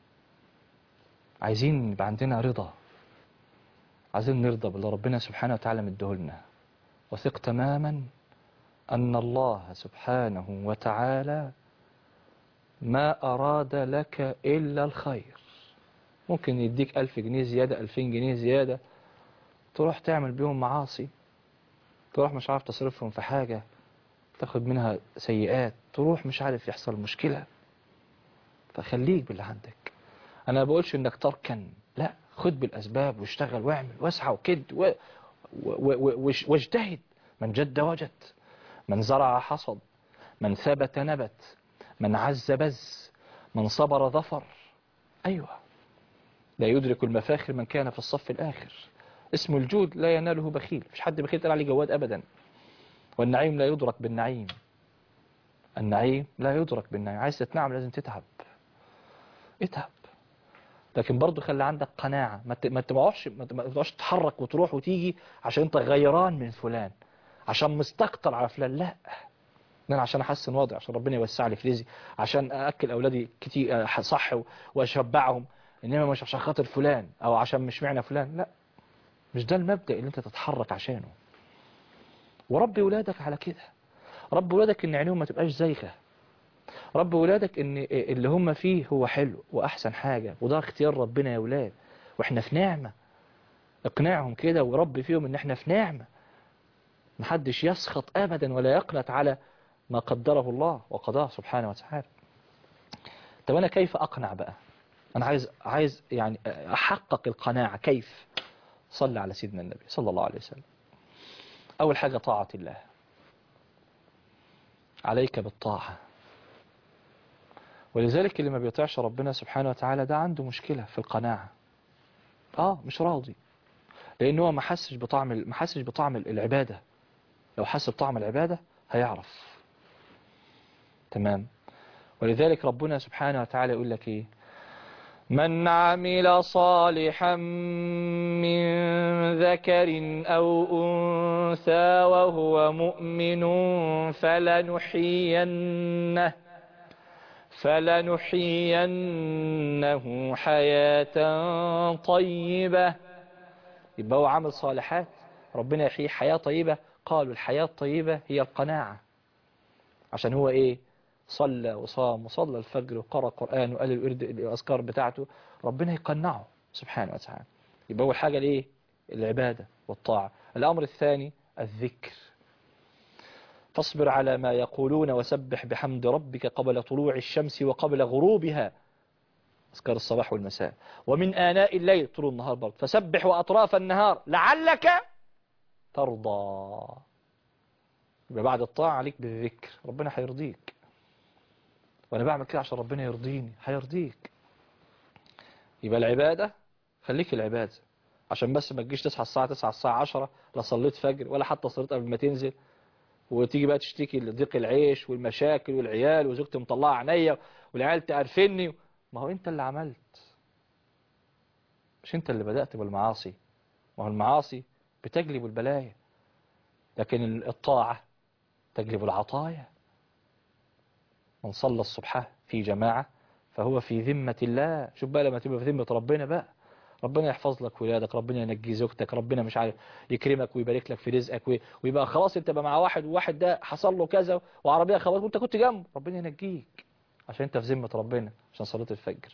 عايزين يبقى عندنا رضا، عايزين نرضى بالله ربنا سبحانه وتعالى مديهولنا، وثق تماما أن الله سبحانه وتعالى ما أراد لك إلا الخير. ممكن يديك 1000 جنيه زيادة، 2000 جنيه زيادة، تروح تعمل بيهم معاصي، تروح مش عارف تصرفهم في حاجة، تاخد منها سيئات، تروح مش عارف يحصل مشكلة. فخليك باللي عندك. أنا ما بقولش إنك تركن، لا، خد بالأسباب واشتغل واعمل واسعى وكد واجتهد. من جد وجد، من زرع حصد، من ثبت نبت، من عز بز، من صبر ظفر. أيوة، لا يدرك المفاخر من كان في الصف الآخر. اسم الجود لا يناله بخيل، مش حد بخيل تقول عليه جواد أبدا. والنعيم لا يدرك بالنعيم، النعيم لا يدرك بالنعيم. عايز تتنعم لازم تتعب، اتعب. لكن برضو خلي عندك قناعة، ما تبقاش تتحرك وتروح وتيجي عشان انت غيران من فلان، عشان مستكتر على فلان. لا، انا عشان احسن وضعي، عشان ربنا يوسع لي في رزقي، عشان ااكل اولادي كتير صح واشبعهم، انما مش عشان خاطر فلان او عشان مش معنى فلان. لا، مش ده المبدأ اللي انت تتحرك عشانه. وربي ولادك على كده، ربي ولادك ان عينيهم ما تبقاش زيغة، ربي ولادك ان اللي هم فيه هو حلو واحسن حاجة، وده اختيار ربنا يا ولاد، واحنا في نعمة. اقنعهم كده وربي فيهم ان احنا في نعمة. محدش يسخط ابدا ولا يقنط على ما قدره الله وقضاه سبحانه وتعالى. طب انا كيف اقنع بقى؟ انا عايز يعني احقق القناعة. كيف؟ صلى على سيدنا النبي صلى الله عليه وسلم. اول حاجة طاعة الله، عليك بالطاعة. ولذلك اللي ما بيطيعش ربنا سبحانه وتعالى ده عنده مشكلة في القناعة. مش راضي، لأنه هو ما حسش بطعم العبادة. لو حس بطعم العبادة هيعرف. تمام. ولذلك ربنا سبحانه وتعالى يقول لك ايه؟ من عمل صالحا من ذكر أو أنثى وهو مؤمن فلنحيينه حياة طيبة. يبقى هو عمل صالحات، ربنا يحيي حياة طيبة. قالوا الحياة الطيبة هي القناعة، عشان هو ايه؟ صلى وصام وصلى الفجر وقرأ قرآن وقال الأذكار بتاعته، ربنا يقنعه سبحانه وتعالى. يبقى أول حاجة الايه؟ العبادة والطاعة. الأمر الثاني الذكر. فاصبر على ما يقولون وسبح بحمد ربك قبل طلوع الشمس وقبل غروبها، أذكار الصباح والمساء، ومن آناء الليل، طول النهار برضه، فسبح وأطراف النهار لعلك ترضى. يبقى بعد الطاعة عليك بالذكر، ربنا هيرضيك. وأنا بعمل كده عشان ربنا يرضيني، هيرضيك. يبقى العبادة، خليك العبادة، عشان بس ما تجيش تصحى الساعة 9 الساعة 10 لا صليت فجر ولا حتى صليت قبل ما تنزل، وتيجي بقى تشتكي لضيق العيش والمشاكل والعيال وزوجتي مطلعة عينيا والعيال تعرفني. ما هو انت اللي عملت، مش انت اللي بدأت بالمعاصي. ما هو المعاصي بتجلب البلايا، لكن الطاعة تجلب العطايا. من صلى الصبح في جماعة فهو في ذمة الله. شوف بقى لما تبقى في ذمة ربنا بقى، ربنا يحفظ لك ولادك، ربنا ينجي زوجتك، ربنا مش عارف يكرمك ويبارك لك في رزقك، ويبقى خلاص انت بقى مع واحد، وواحد ده حصل له كذا وعربية خبطت وانت كنت جنبه، ربنا ينجيك عشان انت في ذمة ربنا، عشان صلاة الفجر.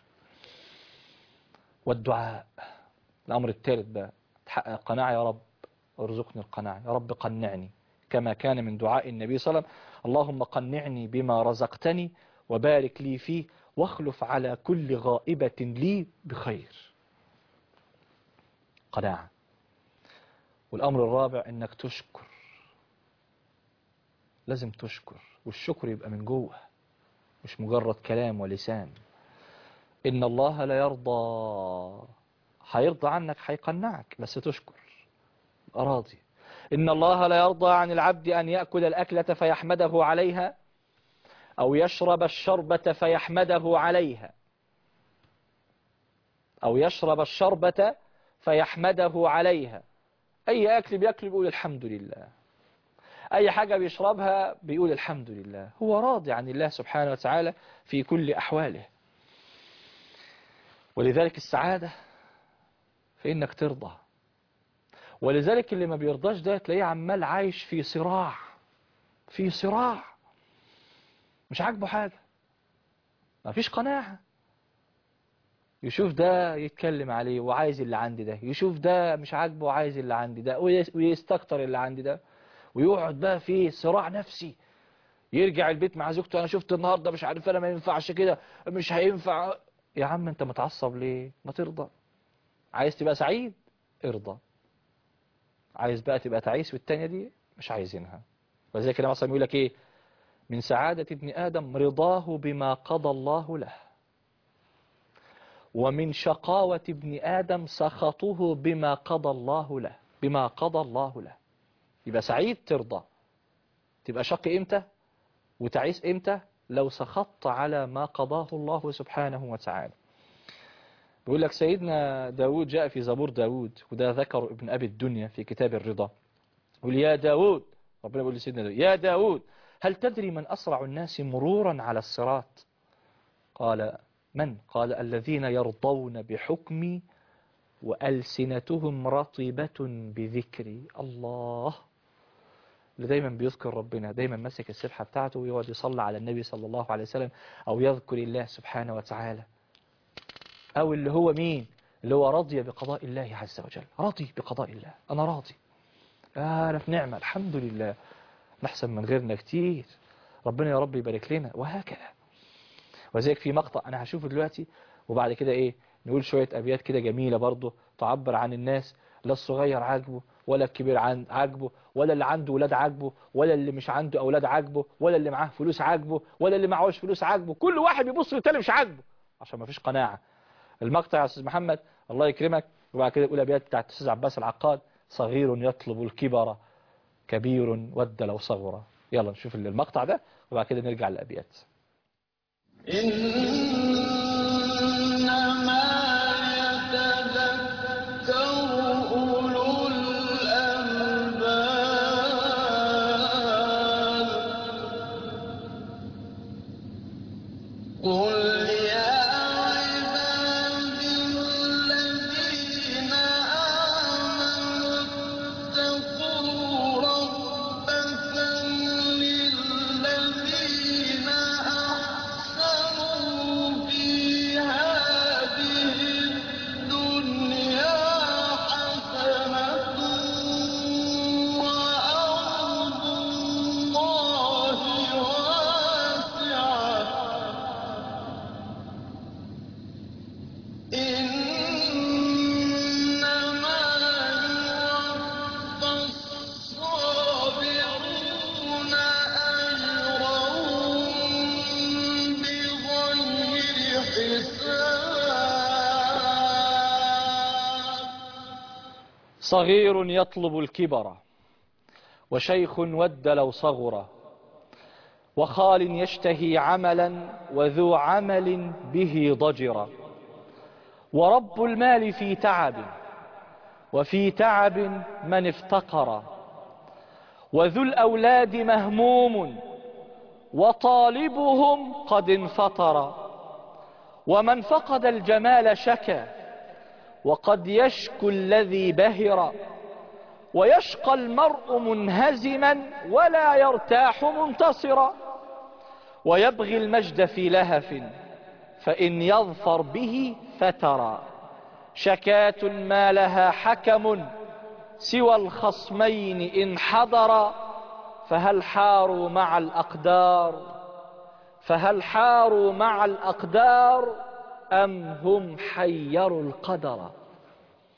والدعاء، الأمر الثالث بقى، تحقق قناعة. يا رب ارزقني القناعة، يا رب قنعني، كما كان من دعاء النبي صلى الله عليه وسلم: اللهم قنعني بما رزقتني وبارك لي فيه واخلف على كل غائبة لي بخير. القناعة. والأمر الرابع إنك تشكر، لازم تشكر، والشكر يبقى من جوه مش مجرد كلام ولسان. إن الله لا يرضى، هيرضى عنك، هيقنعك، بس تشكر، أراضي. إن الله لا يرضى عن العبد أن يأكل الأكلة فيحمده عليها أو يشرب الشربة فيحمده عليها، أو يشرب الشربة فيحمده عليها. أي أكل بيأكل بيقول الحمد لله، أي حاجة بيشربها بيقول الحمد لله، هو راضي عن الله سبحانه وتعالى في كل أحواله. ولذلك السعادة في إنك ترضى. ولذلك اللي ما بيرضاش ده تلاقيه عمال عايش في صراع، في صراع، مش عاجبه حاجة، ما فيش قناعة. يشوف ده يتكلم عليه وعايز اللي عندي ده، يشوف ده مش عاجبه وعايز اللي عندي ده، ويستكتر اللي عندي ده، ويقعد بقى في صراع نفسي. يرجع البيت مع زوجته، انا شفت النهارده مش عارف، انا ما ينفعش كده، مش هينفع. يا عم انت متعصب ليه؟ ما ترضى. عايز تبقى سعيد؟ ارضى. عايز بقى تبقى تعيس والتانية دي مش عايزينها. ولذلك النبي صلى الله عليه وسلم يقول لك ايه؟ من سعادة ابن آدم رضاه بما قضى الله له، ومن شقاوة ابن آدم سخطه بما قضى الله له، بما قضى الله له. يبقى سعيد ترضى. تبقى شقي امتى وتعيس امتى؟ لو سخطت على ما قضاه الله سبحانه وتعالى. بيقول لك سيدنا داود جاء في زبور داود، وده ذكر ابن أبي الدنيا في كتاب الرضا، يقول يا داود، ربنا بيقول لسيدنا داود يا داود هل تدري من أسرع الناس مرورا على الصراط؟ قال من؟ قال الذين يرضون بحكمي وألسنتهم رطبة بذكري. الله، اللي دايما بيذكر ربنا، دايما ماسك السبحة بتاعته ويقعد يصلي على النبي صلى الله عليه وسلم، أو يذكر الله سبحانه وتعالى. أو اللي هو مين؟ اللي هو راضي بقضاء الله عز وجل، راضي بقضاء الله، أنا راضي، أنا في نعمة الحمد لله، نحسن من غيرنا كتير، ربنا يا رب يبارك لنا، وهكذا. وزيك في مقطع أنا هشوفه دلوقتي، وبعد كده إيه نقول شوية أبيات كده جميلة برضه تعبر عن الناس، لا الصغير عاجبه ولا الكبير عاجبه، ولا اللي عنده ولاد عاجبه ولا اللي مش عنده أولاد عاجبه، ولا اللي معاه فلوس عاجبه ولا اللي معهوش فلوس عاجبه، كل واحد بيبص للتاني مش عاجبه عشان ما فيش قناعة. المقطع يا أستاذ محمد الله يكرمك، وبعد كده يقول أبيات بتاعت الأستاذ عباس العقاد: صغير يطلب الكبر كبير ود لو صغر. يلا نشوف المقطع ده وبعد كده نرجع للأبيات. إنما يتذكر أولو الألباب. قل يا عبادي الذين آمنوا اتقوا ربكم للذين أحسنوا في هذه الدنيا حسنة وأرض الله واسعة إنما يوفى الصابرون أجرهم بغير حساب. صغير يطلب الكبر وشيخ ود لو صغر، وخال يشتهي عملا وذو عمل به ضجر، ورب المال في تعب وفي تعب من افتقر، وذو الأولاد مهموم وطالبهم قد انفطر، ومن فقد الجمال شكى وقد يشكو الذي بهر، ويشقى المرء منهزما ولا يرتاح منتصرا، ويبغي المجد في لهف فإن يظفر به فترى، شكاة ما لها حكم سوى الخصمين إن حضر، فهل حاروا مع الأقدار فهل حاروا مع الأقدار أم هم حيروا القدر.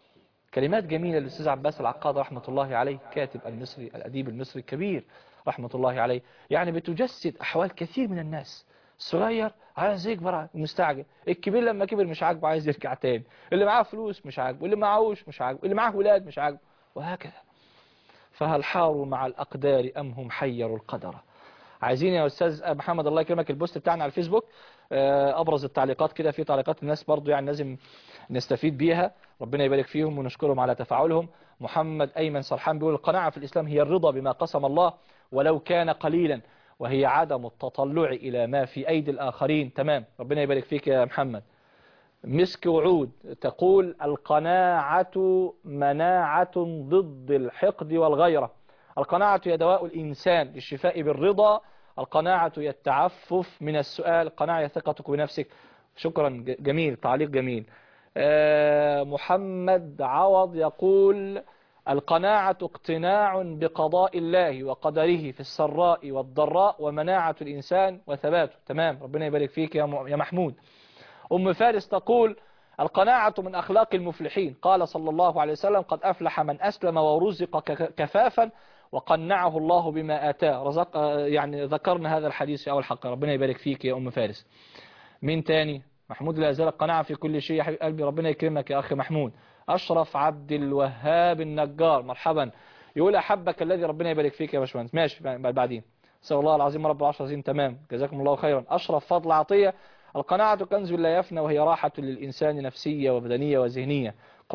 كلمات جميلة للأستاذ عباس العقاد رحمة الله عليه، كاتب المصري الأديب المصري الكبير رحمة الله عليه، يعني بتجسد أحوال كثير من الناس. الصغير عايز يكبر مستعجل، الكبير لما كبر مش عاجبه عايز يرجع تاني، اللي معاه فلوس مش عاجبه، اللي معهوش مش عاجبه، اللي معاه ولاد مش عاجبه، وهكذا. فهل حاروا مع الأقدار أم هم حيروا القدر؟ عايزين يا أستاذ محمد الله يكرمك البوست بتاعنا على الفيسبوك، أبرز التعليقات كده، في تعليقات الناس برضو يعني لازم نستفيد بيها، ربنا يبارك فيهم ونشكرهم على تفاعلهم. محمد أيمن صرحان بيقول القناعة في الإسلام هي الرضا بما قسم الله ولو كان قليلا، وهي عدم التطلع إلى ما في أيدي الآخرين. تمام، ربنا يبارك فيك يا محمد. مسك وعود تقول القناعة مناعة ضد الحقد والغيرة. القناعة هي دواء الإنسان للشفاء بالرضا. القناعة هي التعفف من السؤال. القناعة هي ثقتك بنفسك. شكرا، جميل، تعليق جميل. محمد عوض يقول القناعة اقتناع بقضاء الله وقدره في السراء والضراء ومناعة الإنسان وثباته. تمام، ربنا يبارك فيك يا محمود. أم فارس تقول القناعة من أخلاق المفلحين، قال صلى الله عليه وسلم قد أفلح من أسلم ورزق كفافا وقنعه الله بما آتاه. يعني ذكرنا هذا الحديث في أول حلقة. ربنا يبارك فيك يا أم فارس. مين تاني؟ محمود لا يزال القناعة في كل شيء يا حبيب قلبي، ربنا يكرمك يا أخي محمود. أشرف عبد الوهاب النجار، مرحبا، يقول أحبك الذي، ربنا يبارك فيك يا باشمهندس. ماشي بعدين، نسأل الله العظيم رب العرش العظيم. تمام، جزاكم الله خيرا. أشرف فضل عطية القناعة كنز لا يفنى وهي راحة للإنسان نفسية وبدنية وذهنية،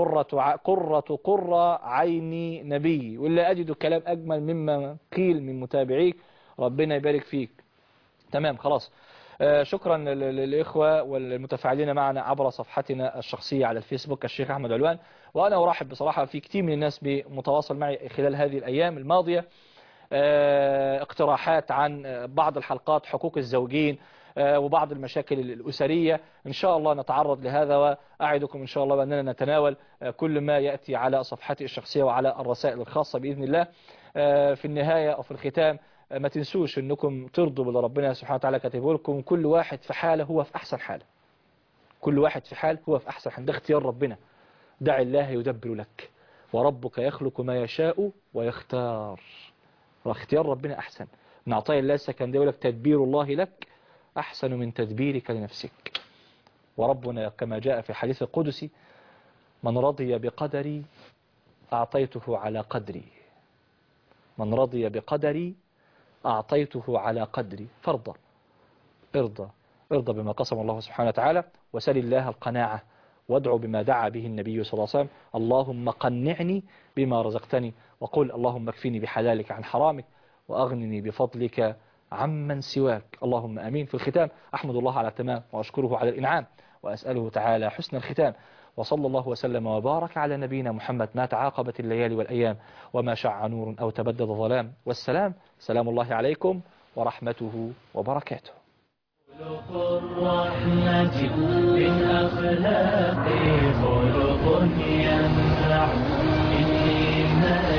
قرة عيني نبي، ولا أجد كلام أجمل مما قيل من متابعيك، ربنا يبارك فيك. تمام، خلاص. شكرا للإخوة والمتفاعلين معنا عبر صفحتنا الشخصية على الفيسبوك الشيخ أحمد علوان. وأنا أرحب بصراحة في كثير من الناس بمتواصل معي خلال هذه الأيام الماضية، اقتراحات عن بعض الحلقات حقوق الزوجين وبعض المشاكل الأسرية. إن شاء الله نتعرض لهذا، وأعدكم إن شاء الله بأننا نتناول كل ما يأتي على صفحتي الشخصية وعلى الرسائل الخاصة بإذن الله. في النهاية أو في الختام ما تنسوش أنكم ترضوا باللي ربنا سبحانه وتعالى كاتبه لكم. كل واحد في حاله هو في أحسن حال، كل واحد في حال هو في أحسن حال، ده اختيار ربنا. دع الله يدبر لك، وربك يخلق ما يشاء ويختار. واختيار ربنا أحسن. من عطاء الله السكندري يقول لك تدبير الله لك أحسن من تدبيرك لنفسك. وربنا كما جاء في الحديث القدسي من رضي بقدري أعطيته على قدري، من رضي بقدري أعطيته على قدري. فارضى، ارضى بما قسم الله سبحانه وتعالى، وسل الله القناعة، وادعو بما دعا به النبي صلى الله عليه وسلم. اللهم قنعني بما رزقتني، وقل اللهم اكفني بحلالك عن حرامك، وأغنني بفضلك عمن سواك، اللهم آمين. في الختام أحمد الله على التمام وأشكره على الإنعام، وأسأله تعالى حسن الختام. وصلى الله وسلم وبارك على نبينا محمد ما تعاقبت الليالي والأيام وما شع نور أو تبدد ظلام. والسلام، سلام الله عليكم ورحمته وبركاته. خلق الرحمة من أخلاقه خلق ينفع